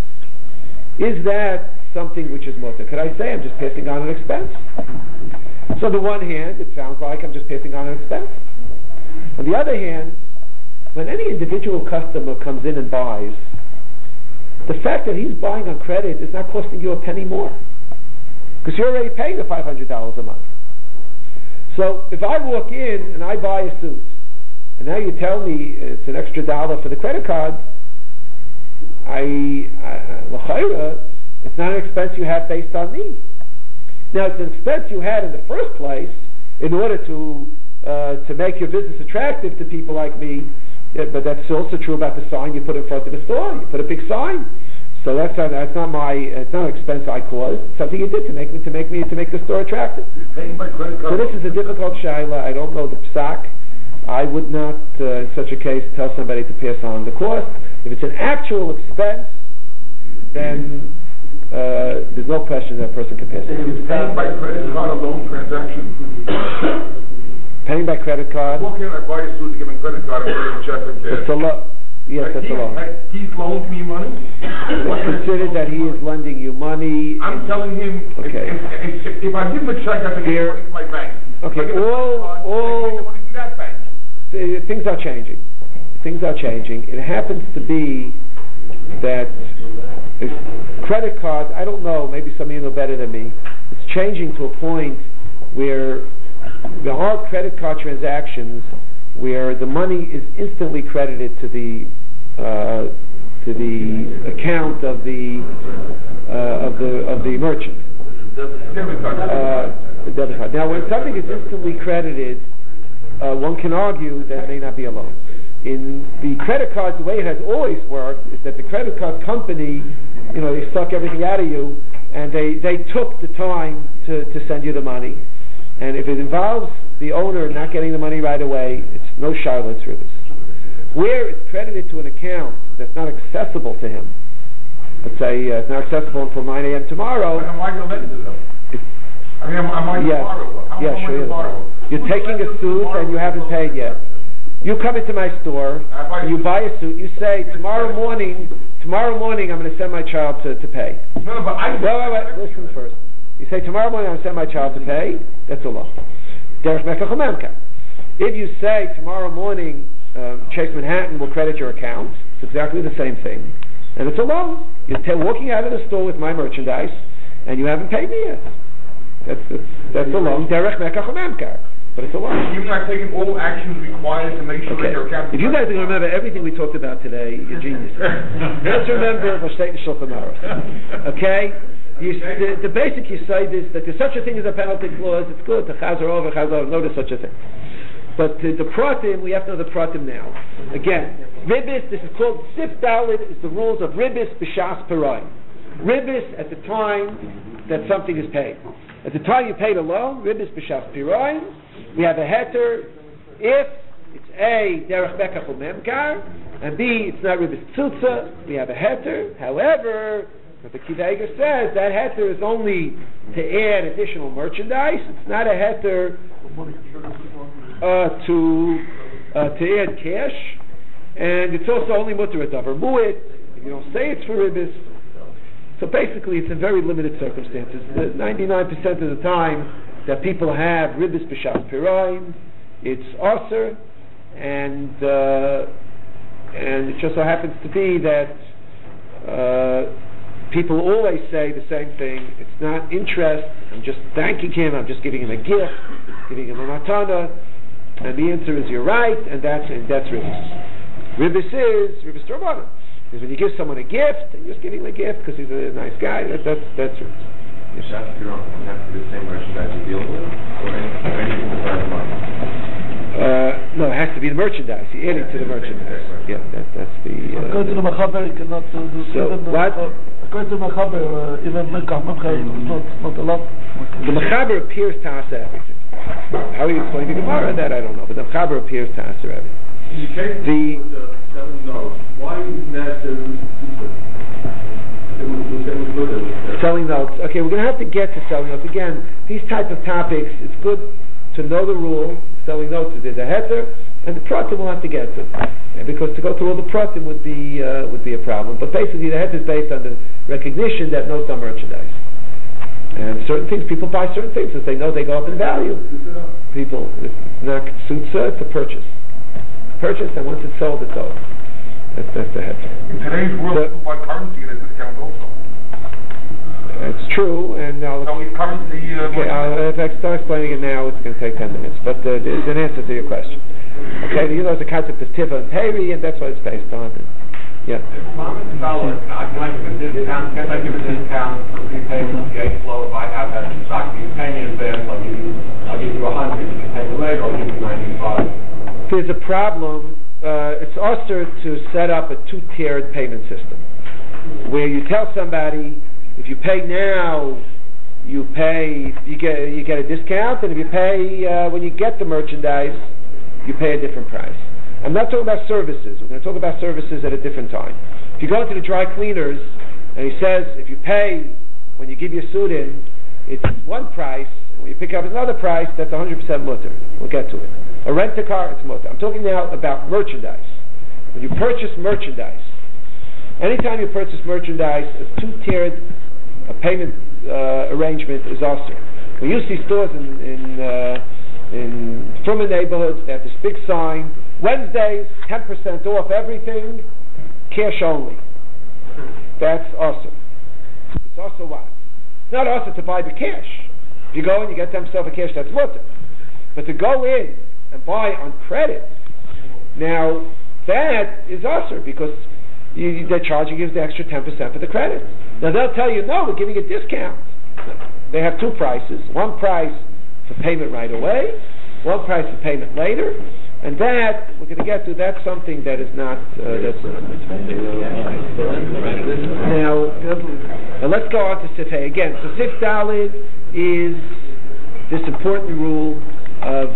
Is that something which is mutter? Could I say I'm just passing on an expense? So on the one hand, it sounds like I'm just passing on an expense. On the other hand, when any individual customer comes in and buys, the fact that he's buying on credit is not costing you a penny more, because you're already paying the $500 a month. So if I walk in and I buy a suit, and now you tell me it's an extra $1 for the credit card, it's not an expense you have based on me. Now it's an expense you had in the first place in order to make your business attractive to people like me. Yeah, but that's also true about the sign you put in front of the store. You put a big sign, so it's not an expense I caused. It's something you did to make the store attractive. So this is a difficult shaila. I don't know the psak. I would not, in such a case, tell somebody to pass on the cost. If it's an actual expense, then there's no question that person can pass it. Is paying by credit card a loan transaction? Paying by credit card. Walk in, I buy a suit, give him a credit card, and write a check with cash. It's a loan. Yes, that's a loan. He's loaned me money. It's considered that he is lending you money. I'm telling him, okay. If I give him a check, I think it's money to my bank. Okay, all money to that bank. Things are changing. Things are changing. It happens to be that credit cards, I don't know, maybe some of you know better than me, it's changing to a point where there are credit card transactions where the money is instantly credited to the account of the merchant. The debit card. Now, when something is instantly credited, one can argue that it may not be a loan. In the credit cards, the way it has always worked is that the credit card company, they suck everything out of you, and they took the time to send you the money. And if it involves the owner not getting the money right away, it's no Charlotte's Rivers. Where it's credited to an account that's not accessible to him, let's say it's not accessible until 9 a.m. tomorrow. Am I going to lend it to them? Am I yes. borrow? Yes, sure. You're taking a suit and you haven't paid yet. You come into my store, you buy a suit, you say, tomorrow morning I'm going to send my child to pay. No, but wait, listen first. You say, tomorrow morning I'm going to send my child to pay, that's a loan. Derech Mekach Memka. If you say, tomorrow morning Chase Manhattan will credit your account, it's exactly the same thing. And it's a loan. You're walking out of the store with my merchandise, and you haven't paid me yet. That's a loan. Derech Mekach Memka. But it's a loan. You're not taking all actions required to make sure that your account... If you guys are going to remember everything we talked about today, you're geniuses. Let's remember Vashteit Shulchan Aruch. Okay? The basic yesod is that there's such a thing as a penalty clause. It's good to chazer over, no, there's such a thing. But the pratim, we have to know the pratim now. Again, ribis, this is called Sif Dalit, is the rules of ribis b'shas perayim. Ribis at the time that something is paid. At the time you paid a loan, Ribbis B'Shas Pirayim, we have a heter if it's A, Derech Bekach Memkar, and B, it's not Ribbis Tzutza, we have a heter. However, what the Kiva Eiger says, that heter is only to add additional merchandise. It's not a heter to add cash, and it's also only mutter a davar mu'it if you don't say it's for ribbis. So basically, it's in very limited circumstances. 99% of the time that people have ribbis b'shas pirayim, it's aser, and it just so happens to be that people always say the same thing. It's not interest. I'm just thanking him. I'm just giving him a gift, giving him a matana. And the answer is you're right, and that's ribbis. Ribbis is ribbis d'Rabbanan. Because when you give someone a gift, and you're just giving him a gift because he's a nice guy, that's ribbis. B'Shas Pirayim have to be the same merchandise you deal with, or anything besides money? No, it has to be the merchandise. You add it to the merchandise. Yeah, that's the. According to the Mechaber, you cannot do so even what? According to the Mechaber, even Memkar is not a lot. The Mechaber appears to answer everything. How are you explaining the Gemara? That I don't know, but the Mechaber appears to answer everything. In the case of selling notes, why isn't that selling notes? Okay, we're going to have to get to selling notes. Again, these type of topics, it's good to know the rule. Selling notes, there's a heter, and the pratim we'll have to get to. Because to go through all the pratim would be a problem. But basically, the heter is based on the recognition that notes are merchandise. And certain things, people buy certain things as they know they go up in value. People, it's not ksutza, it's a purchase. Purchase, and once it's sold, it's sold. That's the heter. In today's world, people buy currency at a discount also. It's true, and now currency. Okay, if I start explaining it now, it's going to take 10 minutes. But there's an answer to your question. Okay, you know the concept of tiva and peri, and that's what it's based on. Yeah. If mom is a seller, can I give a discount? Can I give a discount for prepayment? The flow, if I have that stock, you pay me in advance, I'll give you 100. You can pay me later, I'll give you 95. There's a problem. It's also to set up a two-tiered payment system, where you tell somebody, if you pay now, you get a discount, and if you pay when you get the merchandise, you pay a different price. I'm not talking about services. We're going to talk about services at a different time. If you go into the dry cleaners, and he says, if you pay when you give your suit in, it's one price, and when you pick up another price, that's 100% mutter. We'll get to it. A rent-a-car, it's mutter. I'm talking now about merchandise. When you purchase merchandise, anytime you purchase merchandise, a two-tiered payment arrangement is also. When you see stores in from neighborhoods, they have this big sign, Wednesdays, 10% off everything, cash only. That's awesome. It's also what? It's not awesome to buy the cash. If you go and you get them stuff a cash, that's mutter. But to go in and buy on credit, now that is awesome because they're charging you the extra 10% for the credit. Now they'll tell you, no, we're giving a discount. They have two prices. One price for payment right away, one price for payment later, and that, we're going to get to, that's something that is not, Now, let's go on to Sif Hey. Again, so Sif Dalid is this important rule of,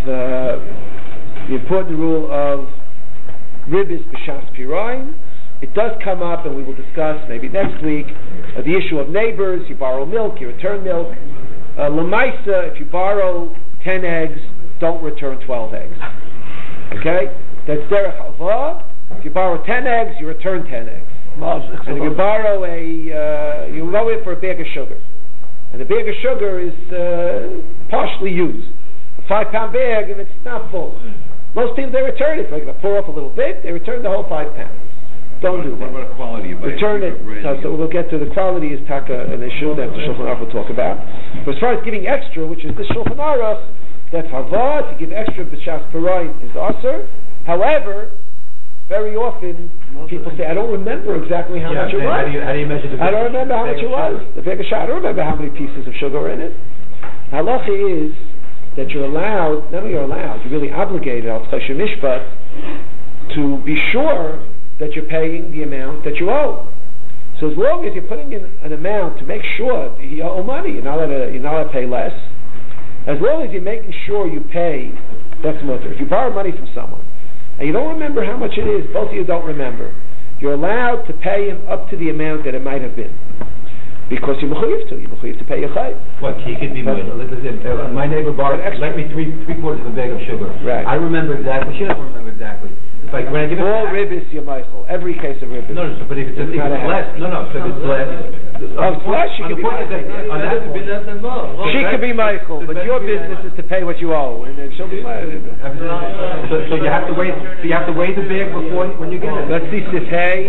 Ribbis B'Shas Pirayim. It does come up, and we will discuss maybe next week, the issue of neighbors. You borrow milk, you return milk. Lamaisa, if you borrow 10 eggs, don't return 12 eggs. Okay? That's derech hava. If you borrow 10 eggs, you return 10 eggs. And if you borrow you go in for a bag of sugar. And the bag of sugar is partially used. A 5-pound bag, and it's not full. Most people, they return it. If they're going to pour off a little bit, they return the whole 5 pounds. Don't do that. What about quality? Return it. So we'll get to the quality is taka an issue that the Shulchan Aruch will talk about. But as far as giving extra, which is the Shulchan Aruch, that's hava, to give extra b'shas pirayim is aser. However, very often people say, I don't remember exactly how much it was. How do you measure the? I don't remember how much it was. The bag of shah. I don't remember how many pieces of sugar are in it. Halacha is that you're allowed, not only you're allowed, you're really obligated, al tzchashem mishpat, to be sure that you're paying the amount that you owe. So as long as you're putting in an amount to make sure you owe money, you're not allowed to pay less. As long as you're making sure you pay, that's mutter. If you borrow money from someone and you don't remember how much it is, both of you don't remember, you're allowed to pay him up to the amount that it might have been. Because you're mechuyev to pay your chayv. What, he could be my neighbor borrowed, lent me three quarters of a bag of sugar. Right. I remember exactly, she doesn't remember exactly. It's like when I give it all back, ribbis, you're Michael. Every case of ribbis. No, but if it's less, so if it's less. It's less, she could be Michael. She could be Michael, but your business is to pay what you owe, and then she'll be Michael. So you have to weigh. So you have to weigh the bag before when you get it. Let's see Sifhei.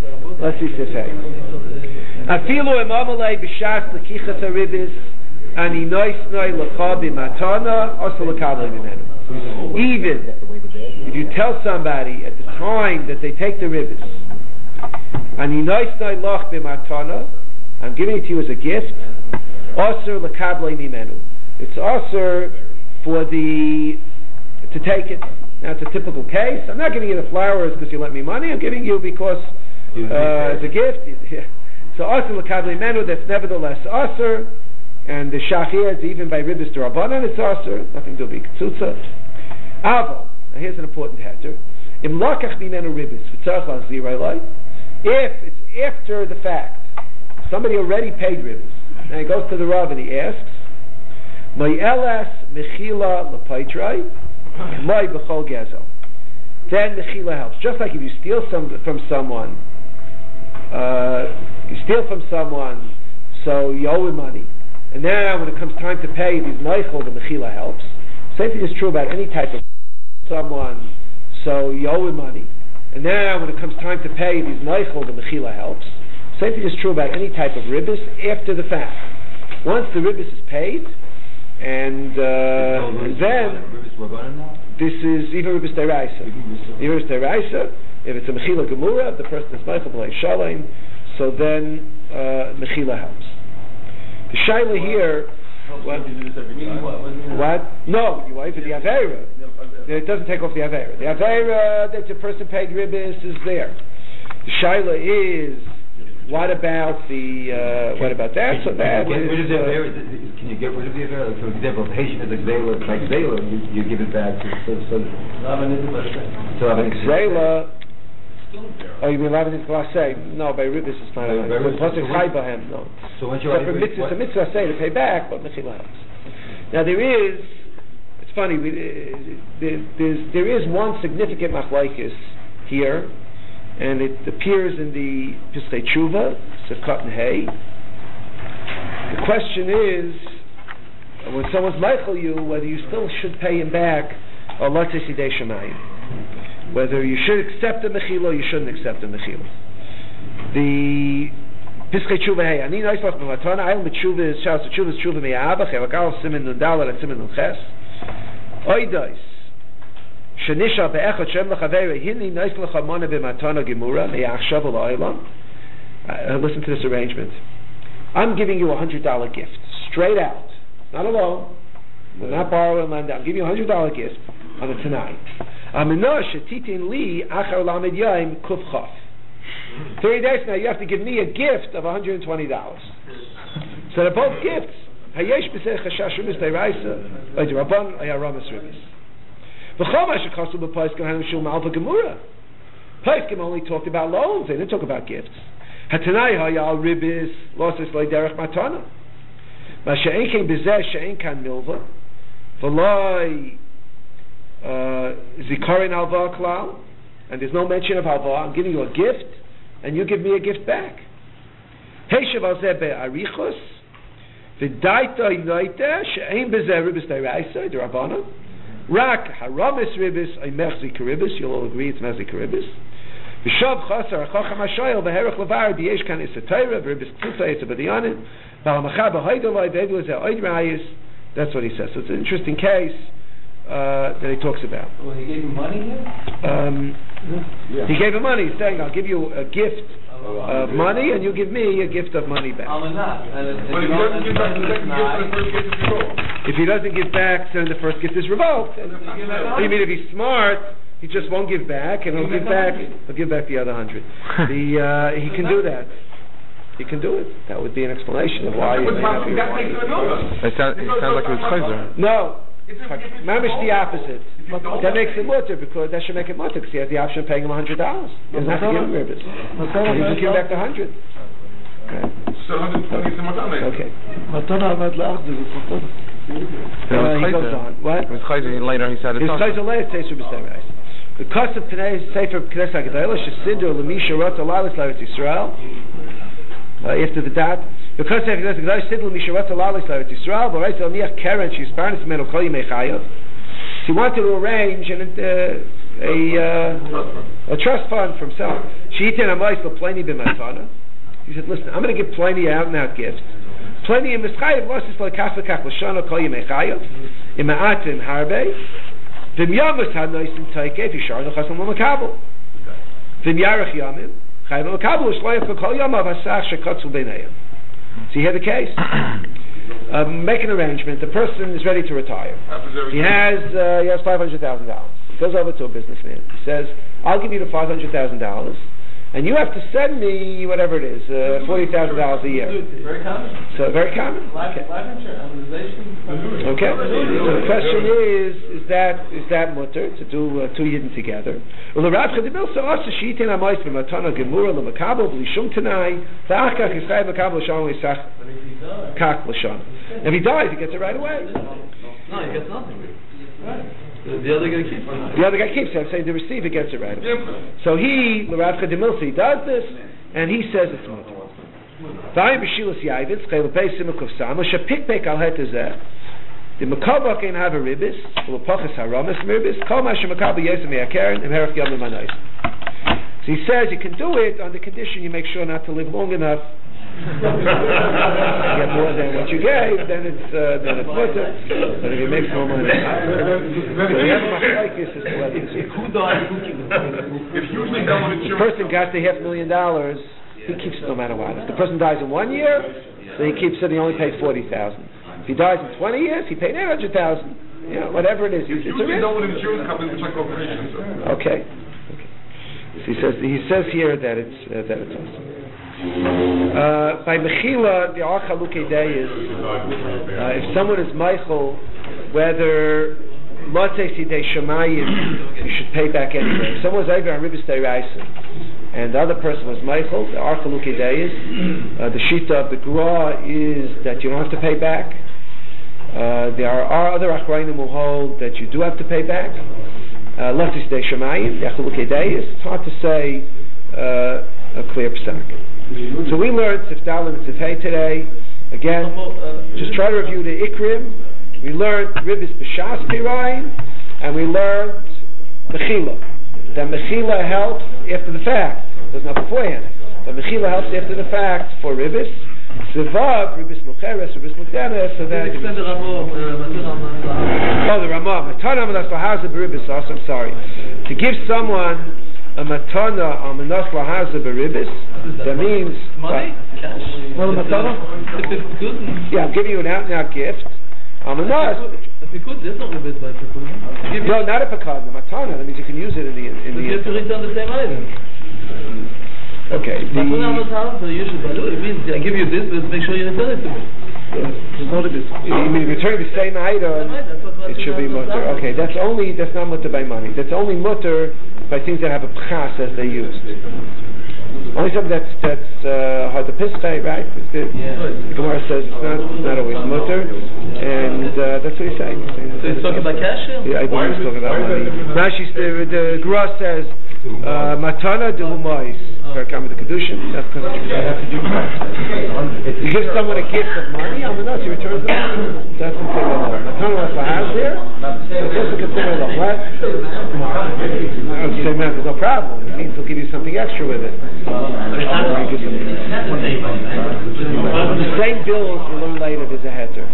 Afilu emamalei b'shas lekichas haribis ani noisnoi lecha b'matana also lekabel mimenu. Even if you tell somebody at the time that they take the ribis, ani noisnoi lach b'matana, I'm giving it to you as a gift, also lekabel mimenu. It's also for to take it. Now it's a typical case. I'm not giving you the flowers because you lent me money. I'm giving you because as a gift. So Asr l'kabli menu, that's nevertheless Asr, and the Shachir is even by Ribbis D'Rabbanan, it's Asr, nothing to do with Ketzutza. Avo, now here's an important heter. Im lakach mimenu Ribbis, v'tzarech l'azirei lai, if it's after the fact, somebody already paid Ribbis, now he goes to the Rav and he asks, Mai elas mechila l'paitrai, mai b'chol gezo. Then mechila helps. Just like if you steal from someone, you steal from someone, so you owe him money, and now when it comes time to pay, he's meichel, the mechila helps. Same thing is true about any type of someone, so you owe him money, and now when it comes time to pay, he's meichel, the mechila helps. Same thing is true about any type of ribbis after the fact. Once the ribbis is paid, and then this is even ribbis deraisa. Even ribbis deraisa. If it's a mechila gemura, the person is meichel b'lei shalom, so then mechila helps. The shaila here, what? No, you wife for the avera. It doesn't take off the avera. The avera that the person paid ribbis is there. The shaila is, what about that? So that is. Can you get rid of the avera? For example, if Haitian is like Zayla, you give it back to Zayla. Oh, you mean Lavan is Glasay? No, by Ribbis it's not. No. So once you're it's a mitzvah say to pay back, but Mechila helps. Now it's funny, there is one significant machlokes here, and it appears in the Piskei Tshuva, Sefkat and Hay. The question is, when someone's meichel you, whether you still should pay him back, or Latzei Sidei Shemayim. Whether you should accept the mechila or you shouldn't accept the mechila. The Piskei Tshuva Hey, Ani Noislach B'Matana, Ayel M'Tshuva is Shas Tshuva is Tshuva Me'Abach, Evakal Simen Nun Dalet and Simen Nun Ches. Oidos, Shenisha Be'echot Shem L'Chavera, Hini Noislach Amona B'Matana Gemura, Me'achshav L'Oilam. Listen to this arrangement. I'm giving you $100 gift, straight out, not a loan, we're not borrowing land. I'm giving you $100 gift on the tonight. 30 days now you have to give me a gift of $120. So they're both gifts. Paiskim only talked about loans, they didn't talk about gifts. Hatanai hayal ribis losses like derech matana. Masha'en came bezeh she'en kan milva. V'loi zikarin halva klal, and there's no mention of halva. I'm giving you a gift, and you give me a gift back. Heishav al zeh be'arichos v'daita inoita she'en bezeh ribis deraisa derabana. Rak haramis ribis oimech zikaribis. You'll all agree it's mezzikaribis. V'shav chasar achacham hashayel v'herach levar b'yesh kan isatayra v'ribis tzitza etzabadiyanin b'hamachar b'hoydolai v'edlu zeh oid rayis. That's what he says. So it's an interesting case that he talks about. Well, he gave him money here? He gave him money. He's saying, I'll give you a gift of money and you give me a gift of money back. If he doesn't give back, then the first gift is revoked. You mean if he's smart, he just won't give back, and he'll give back the other 100. He can do that. he can do it. That would be an explanation of why. That makes it another. It sounds like it was chayzer. No, mamish the opposite. That makes it mutter because that should make it mutter because he has the option of paying him $100. He doesn't have to give him ribbis. He just give back the 100. Okay. So 120 is the matana. Okay. He goes on. What? It was chayzer, and later he said it's His chayzer later says Rebbe Sterais. Because of today's Sefer Knesset HaGedolah, Shesidur L'Misha Rotz Alalis L'Eretz Yisrael. After the dot, because of Knesset HaGedolah, Shesidur L'Misha Rotz Alalis L'Eretz Yisrael. V'Reitz El Niach Keren She's Parnas Menu Kol Yimei Chayav. He wanted to arrange a trust fund for himself. She'iten Amayis L'Pleni B'Matana. He said, "Listen, I'm going to give plenty out and out gifts. Plenty in Mischayev Losis L'Kaf L'Kach L'Shana Kol Yimei Chayav. Ima'atim Harbe." V'im yamas had noisim taikev yishar nechasam l'makabel. V'im yarech yamim chayv l'makabel l'shloyach l'kol yamav hasach shekatzu b'neiim. So you hear the case? Make an arrangement. The person is ready to retire. He has $500,000. He goes over to a businessman. He says, "I'll give you the $500,000, and you have to send me whatever it is, $40,000 a year." Very common. So very common. Life insurance, amortization. Okay. So the question is that mutter to do two yidden together? Well, the Rav Chedimil saw us sheetin amois b'matana gemura l'makabel b'lishum tanai ta'achkach yisrael makabel l'shon l'isach kach l'shon. If he dies, he gets it right away. No, he gets nothing. Right. The other guy keeps it. The other guy keeps it. I'm saying the receiver gets it right away. So he, the Rav Chedimil, he does this, and he says it's mutter. Vayim b'shilas yayvitz chayil beis simukov sama shepikpek al hetezeh. The makabel can have a ribis, u'lepachas haramis ribis. Kol ma shemakabel yesem me'akeren imherach yom l'manais. So he says you can do it on the condition you make sure not to live long enough. You get more than what you gave, then it's mutter. But if you make more money, so you have machlokes as to whether it's It's usually done with the person got the $500,000. He keeps it no matter what. If the person dies in 1 year, then he keeps it. He only pays $40,000. If he dies in 20 years, he paid $800,000. You know, whatever it is. It's usually done with insurance companies, which are corporations. Okay. So he says here that it's awesome. By Mechila, the Archalukei Day is if someone is Michael, whether Motzei Sidei Shemayim, you should pay back anyway. If someone's over on Ribis Deiraisa, and the other person was Michael, the Archalukei Day is the Shita of the Gra is that you don't have to pay back. There are other Achrayim who hold that you do have to pay back. Motzei Sidei Shemayim, the Archalukei Day is. It's hard to say a clear psak. So we learned Sifdal and Sifhei today. Again, just try to review the Ikrim. We learned Ribis B'Shas Pirayim, and we learned Mechila. That Mechila helps after the fact. There's not beforehand. But Mechila helps after the fact for Ribis. Sivav, Ribis Mucheres, Ribis Mucheres, so that... Extend the Ramah. The Ramah. Matana Manas Lahaza B'Ribis, I'm sorry. To give someone a matana on Manas Lahaza B'Ribis, that means... Money? Cash? Well, a matana? If it's good... Yeah, I'm giving you an out-and-out gift. On Manas... If you could, there's no Ribis by Pekun. No, not a Pekun, a matana. That means you can use it in the... You have to return the same item. Okay. It means I give you this, but make sure you return it to me. You mean return the same item? It should be mutter. Okay, that's not mutter by money. That's only mutter by things that have a pchas as they used. Only something that's hard to pispay, right? The Gemara says it's not always mutter, and that's what he's saying. So he's talking about cash here? Yeah, I believe he's talking about money. Rashi, the Gemara says matana de humayis. The kedushin. That's because you give someone a gift of money, he returns the money. That's considered a loan. Matana was a house there. That's also considered a loan. What? Say, man, there's no problem. It means he'll give you something extra with it. The same bills you learn later there's a heter.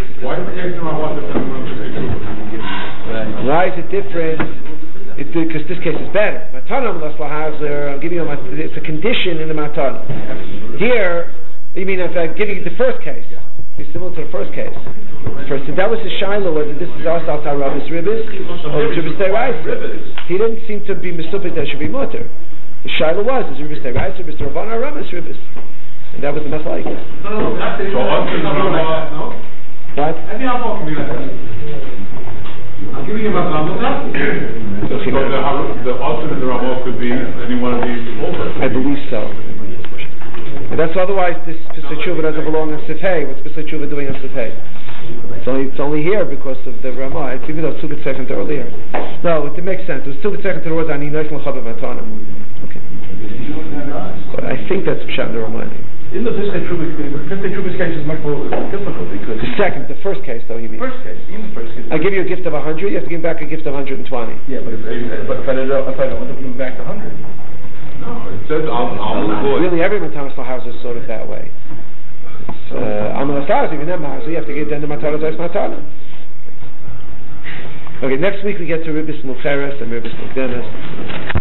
Why is it different? Because this case is better. Matana I'm giving you it's a condition in the matana. Here, you mean if I'm giving you the first case, it's similar to the first case. First, that was the shiloh whether this is Asal Tarabis Ribis or Ribis Deiraisa. He didn't seem to be misupit that should be mutter. The shiloh was is Ribis Deiraisa, Ribis Rabban, or Rabis Ribis. And that was the machlokes. So Austin no? What? I think I'm talking to you like that. I'm giving you my problem. the Austin and the Ramah could be any one of these over. I believe so. And that's otherwise this Pesach Tshuva doesn't belong in Sifhei. What's Pesach Tshuva doing in Sifhei? It's only here because of the Ramah. It's even though it's 2 seconds earlier. No, it makes sense. It was 2 seconds earlier than Ninois L'Chaber Matana. Okay. But I think that's Pshat in the Ramah. In the Pesach Tshuva's case is much more difficult because The first case though, you mean? in the first case. I give you a gift of 100, you have to give back a gift of 120. Yeah, but if I don't want to give back the 100. No, it says Really, every Matanas Lahaus is sort of that way. Amal Asaras, even that Mahaus, you have to give them the Matanas as Matana. Okay, next week we get to Ribbis Mucheres and Ribbis Mukdenes.